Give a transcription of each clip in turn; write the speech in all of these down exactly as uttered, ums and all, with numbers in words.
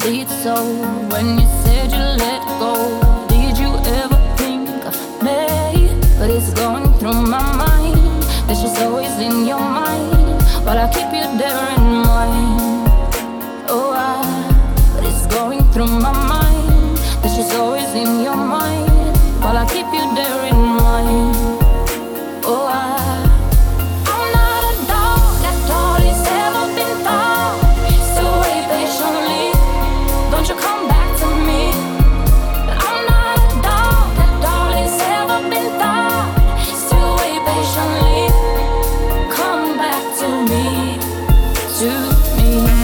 beat so when you said you let go. Did you ever think of me? But it's going through my mind that she's always in your mind, while I keep you there in mind. Oh, I, but it's going through my mind that she's always in your mind, while I keep you there in mind. Oh, I. Don't you come back to me. I'm not a dog that all has ever been thought. Still wait patiently. Come back to me, to me.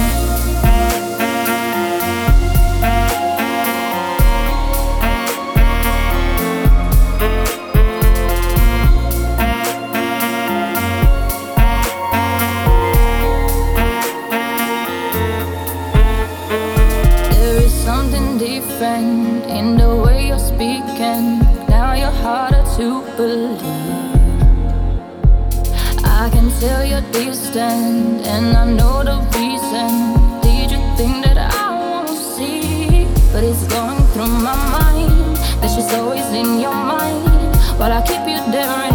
Different in the way you're speaking. Now you're harder to believe. I can tell you're distant, and I know the reason. Did you think that I won't see? But it's going through my mind that she's always in your mind, while I keep you there.